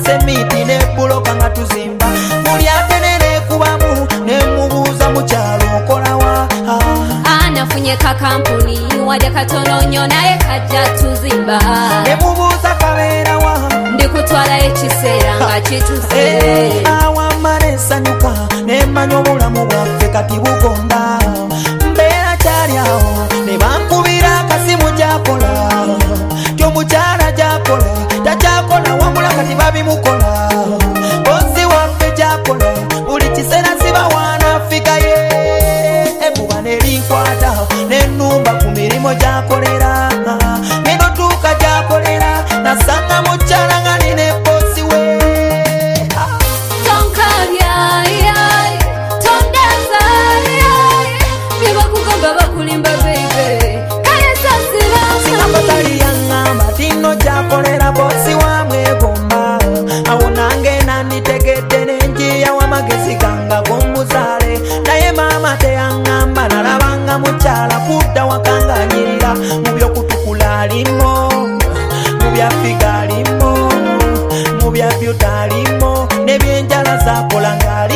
semiti ne buloka nga tuzimba buli atenere kubamu ne mubuuza mukyalo okolawa anafunye ka kampuni wadde katono nnyo naye kajja tuzimba ne mubuuza kabeerawa ndikutwala ekiseera nga kituse awamma nesanyuka nemanya obulamu bwaffe kati bugonda mbeera kyali awo ne bankubira akasimu gyakola tyomukyala gyakola takyakola wamula kati babimukola bosi waffe gyakola buli kiseera sibawaana afikaye ebuba nerinkwata nenumba ku mirimu gyakolera nenotuuka gyakolera nasanga mukyala nga nine bosi we tonkabya tondaza byebakugamba bakulimba bebe kale sasira sinakotali yaŋŋamba tino gyakolera bosi wamwegomba awo nange nanditegedde nenjiya w'amagezi ganga g'omuzaale naye maama teyaŋŋamba nalabanga mukyala kudda wakanganyirira mu by'okutukula alimo mu byafiga alimo mu bya byuta alimo n'ebyenjala zakola ng'ali